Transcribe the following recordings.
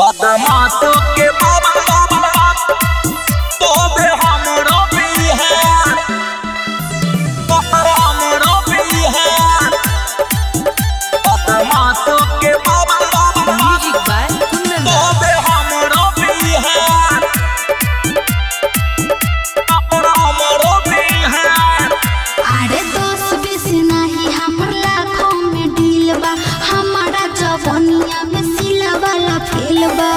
बदमाशों के बाप तो बे हमरो बिहार हमरो बिहार बदमाशों के बाप म्यूजिक बाय कुंदन तो बे हमरो बिहार हमरो बिहार। अरे 10-20 नहीं हमर लाखों में डील बा, हमारा जवानिया में सिला वाला फेल बा।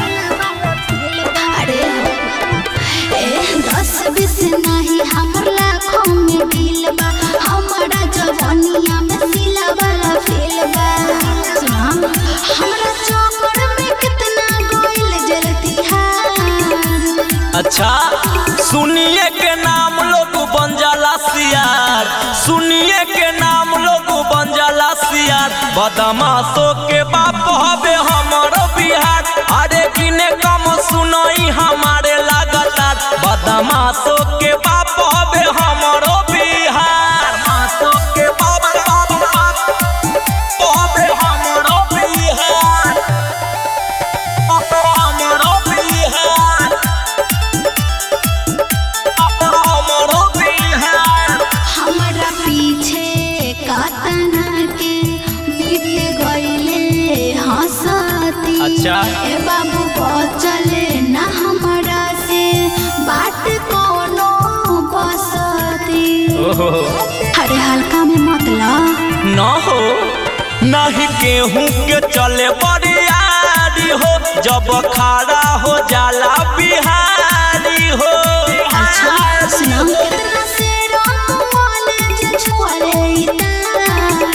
अरे 10-20 नहीं हमर लाखों में डील बा, हमारा जवानिया में सिला वाला फेल बा। सुना हमरा चौकड़ में कितना गोइल जलती है। अच्छा सुनिए के नाम लोग बन जाला सियार, सुनिए के नाम लोग बन जाला सियार। बदमाशों के बाप हवे हमरो बिहार, अरे किने कम सुनई हमारे लगातार। बदमाशों के बाप हवे हमरो बिहार, बदमाशों के बाप हवे हमरो बिहार हमरो बिहार हमरो बिहार। हमरा पीछे कातना के बीत गईले हंसती। अच्छा। ए बाबू बचले ना हमरा से बात कोनो बसती। अरे हल्का में मत ला। न हो नहीं गेहूं के चले बरियारी हो, जब खड़ा हो जाला बिहारी हो। अच्छा सुना कितना से राम कॉलेज छुआले इतना।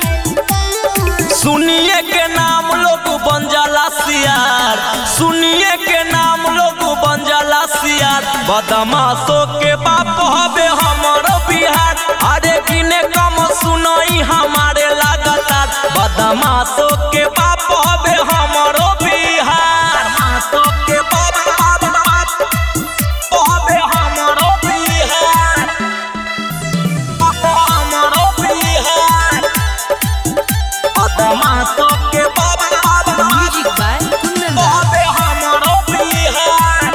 सुनिए के नाम लोग बन जाला सियार, सुनिए के नाम लोग बन जाला सियार। बदमाशों के बाप हवे हमरो बिहार, अरे किने कम सुनई हमारे लगातार। बदमाशों के बाप हवे हमरो बिहार, बदमाशों के बाप हवे हमरो बिहार हमरो बिहार। बदमाशों के बाप म्यूजिक बाय कुंदन हवे हमरो बिहार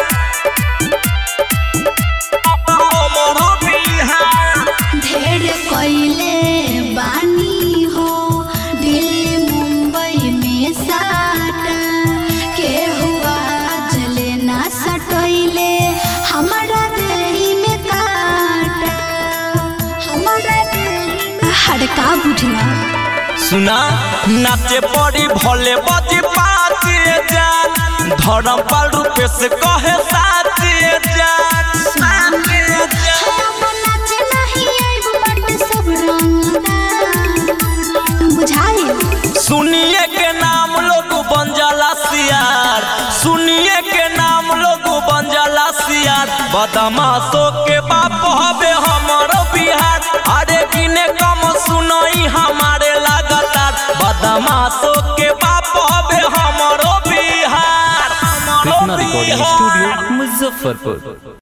हमरो बिहार। ढेर कइले बानी हो दिल्ली मुंबई में साटा, के हुआ जले ना सटइले हमारा देही में काटा। हमारा देही में हड़का बुझला। सुना नाचे पड़ी भले बजी पाती जान, धर्म पाल रूपे से कहे साथी जान साथी जान। हम नाचे नहीं आइब बट सब रंगदार बुझाई। सुनिए के नाम लोग बन जाला सियार, सुनिए के नाम लोग बन जाला सियार। बदमाशों के बाप हवे हमरो बिहार, अरे किने कम सुनई हमारे लगातार। बदमाशों के बाप हवे हमरो बिहार हमरो कृष्णा रिकॉर्डिंग बिहार। स्टूडियो मुजफ्फरपुर।